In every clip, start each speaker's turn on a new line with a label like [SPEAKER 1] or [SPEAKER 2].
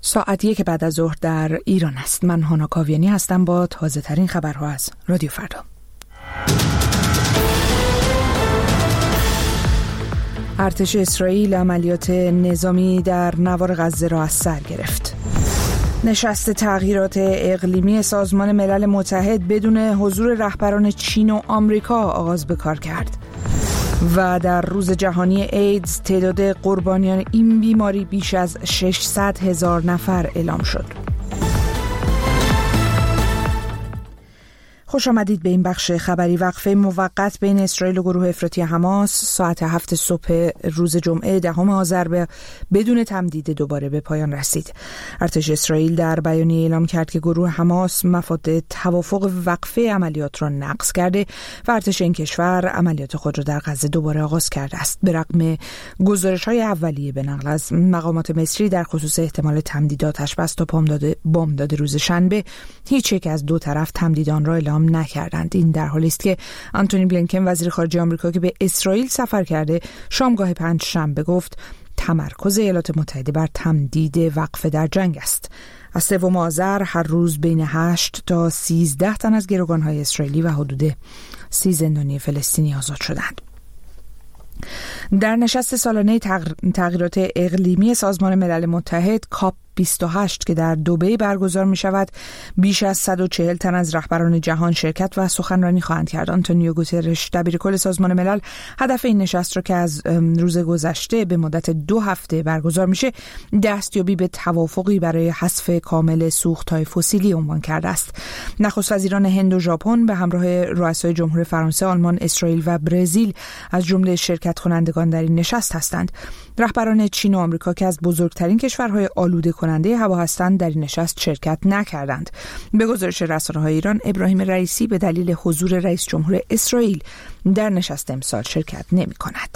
[SPEAKER 1] ساعت 1 بعد از ظهر در ایران است. من هانا کاویانی هستم با تازه ترین خبرها از رادیو فردا. ارتش اسرائیل عملیات نظامی در نوار غزه را از سر گرفت. نشست تغییرات اقلیمی سازمان ملل متحد بدون حضور رهبران چین و آمریکا آغاز به کار کرد. و در روز جهانی ایدز تعداد قربانیان این بیماری بیش از 600,000 نفر اعلام شد. خوش آمدید به این بخش خبری. وقفه موقت بین اسرائیل و گروه افراطی حماس ساعت 7 صبح روز جمعه 10 آذر بدون تمدید دوباره به پایان رسید. ارتش اسرائیل در بیانیه اعلام کرد که گروه حماس مفاد توافق وقفه عملیات را نقض کرده و ارتش این کشور عملیات خود را در غزه دوباره آغاز کرده است. به رغم گزارش‌های اولیه به نقل از مقامات مصری در خصوص احتمال تمدیداتش پس تا بامداد روز شنبه، هیچ یک از دو طرف تمدید آن را اعلام نکردند. این در حالی است که آنتونی بلینکن وزیر خارجه آمریکا که به اسرائیل سفر کرده شامگاه پنجشنبه گفت تمرکز ایالات متحده بر تمدید وقفه در جنگ است. از 3 آذر هر روز بین 8 تا 13 تن از گروگان‌های اسرائیلی و حدود 30 زندانی فلسطینی آزاد شدند. در نشست سالانه تغییرات اقلیمی سازمان ملل متحد کاپ 28 که در دبی برگزار می شود، بیش از 140 تن از رهبران جهان شرکت و سخنرانی خواهند کرد. آنتونیو گوترش دبیرکل سازمان ملل هدف این نشست را که از روز گذشته به مدت 2 هفته برگزار میشه دستیابی به توافقی برای حذف کامل سوخت‌های فسیلی عنوان کرده است. نخست وزیران هند و ژاپن به همراه رؤسای جمهور فرانسه، آلمان، اسرائیل و برزیل از جمله شرکت کنندگان در این نشست هستند. رهبران چین و آمریکا که از بزرگترین کشورهای آلوده کننده هوا هستند در این نشست شرکت نکردند. به گزارش رسانه‌های ایران، ابراهیم رئیسی به دلیل حضور رئیس جمهور اسرائیل در نشست امسال شرکت نمی‌کند.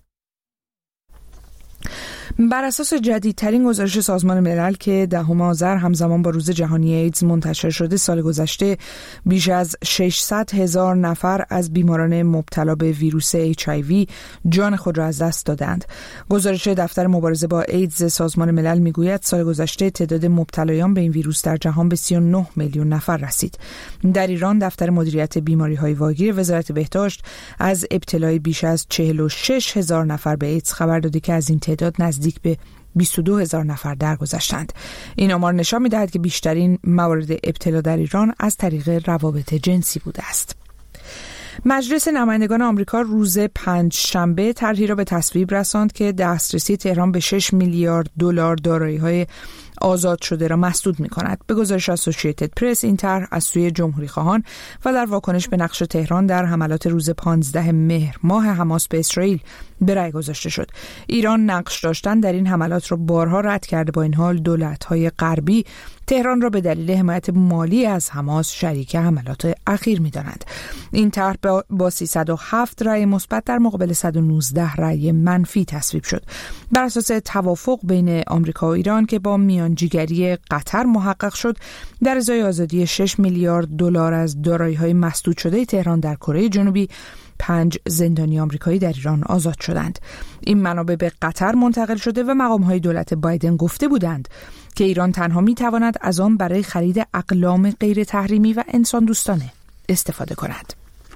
[SPEAKER 1] بر اساس جدیدترین گزارش سازمان ملل که 10 آذر همزمان با روز جهانی ایدز منتشر شده، سال گذشته بیش از 600,000 نفر از بیماران مبتلا به ویروس HIV جان خود را از دست دادند. گزارش دفتر مبارزه با ایدز سازمان ملل میگوید سال گذشته تعداد مبتلایان به این ویروس در جهان به 39 میلیون نفر رسید. در ایران دفتر مدیریت بیماری‌های واگیر وزارت بهداشت از ابتلای بیش از 46,000 نفر به ایدز خبر داده که از این تعداد نزدیک به 22,000 نفر درگذشتند. این آمار نشان می‌دهد که بیشترین موارد ابتلا در ایران از طریق روابط جنسی بوده است. مجلس نمایندگان آمریکا روز پنجشنبه طرحی را به تصویب رساند که دسترسی تهران به 6 میلیارد دلار دارایی‌های آزاد شده را مسدود می‌کند. به گزارش اسوسییتد پرس، این طرح از سوی جمهوری خواهان و در واکنش به نقش تهران در حملات روز 15 مهر ماه حماس به اسرائیل به رأی گذاشته شد. ایران نقش داشتن در این حملات را بارها رد کرده. با این حال دولت‌های غربی تهران را به دلیل حمایت مالی از حماس شریک حملات اخیر می‌دانند. این طرح با 307 رأی مثبت در مقابل 119 رأی منفی تصویب شد. بر اساس توافق بین آمریکا و ایران که با میانجیگری قطر محقق شد، در ازای آزادی 6 میلیارد دلار از دارایی‌های مسدود شده تهران در کره جنوبی، 5 زندانی آمریکایی در ایران آزاد شدند. این منابع به قطر منتقل شده و مقام‌های دولت بایدن گفته بودند که ایران تنها می‌تواند از آن برای خرید اقلام غیر تحریمی و انسان دوستانه استفاده کند.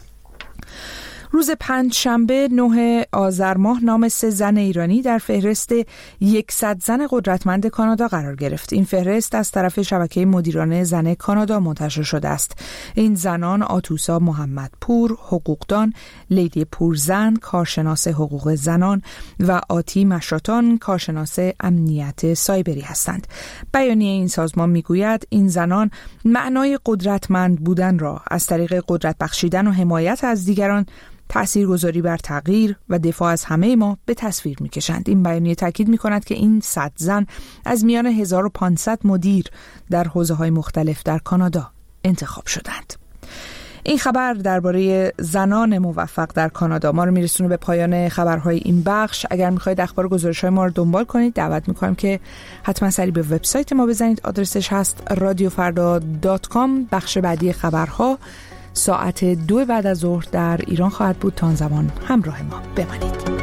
[SPEAKER 1] روز پنجشنبه 9 آذر ماه نام 3 زن ایرانی در فهرست 100 زن قدرتمند کانادا قرار گرفت. این فهرست از طرف شبکه مدیران زن کانادا منتشر شده است. این زنان آتوسا محمدپور، حقوقدان، لیدی پورزن، کارشناس حقوق زنان و آتی مشاتان، کارشناس امنیت سایبری هستند. بیانیه این سازمان میگوید این زنان معنای قدرتمند بودن را از طریق قدرت بخشیدن و حمایت از دیگران، تأثیرگذاری بر تغییر و دفاع از همه ما به تصویر می‌کشند. این بیانیه تاکید می‌کند که این 100 زن از میان 1500 مدیر در حوزه‌های مختلف در کانادا انتخاب شدند. این خبر درباره زنان موفق در کانادا ما رو میرسونه به پایان خبرهای این بخش. اگر میخواید اخبار گزارش‌های ما رو دنبال کنید، دعوت میکنم که حتما سری به وبسایت ما بزنید. آدرسش هست radiofarda.com. بخش بعدی خبرها ساعت 2 بعد از ظهر در ایران خواهد بود. تا آن زمان همراه ما بمانید.